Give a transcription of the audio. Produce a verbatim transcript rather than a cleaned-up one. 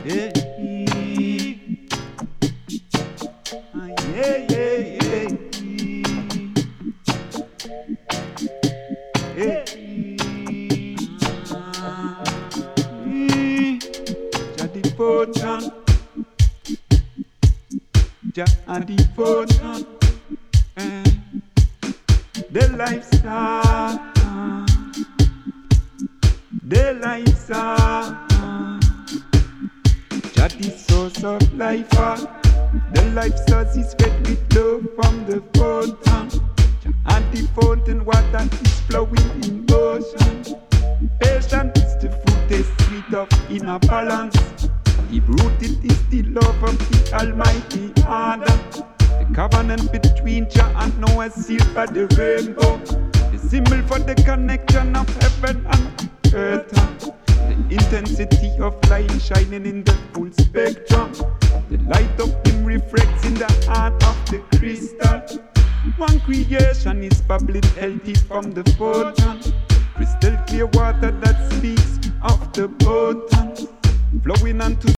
Yeah, yeah, yeah, yeah. Yeah. Jah devotion, Jah a devotion, eh. The lifestyle, the lifestyle. Jah the source of life, ah. The life source is fed with love from the fountain. Jah and the fountain water is flowing in motion. Patience is the fruit, the sweet of inner balance. Deep rooted is the love of the Almighty Father. The covenant between Jah and Noah sealed by the rainbow. The symbol for the connection of heaven and earth. The intensity of light shining in the full spectrum. The light of Him reflects in the heart of the crystal. One creation is bubbling healthy from the fountain. Crystal clear water that speaks of the bottom, flowing onto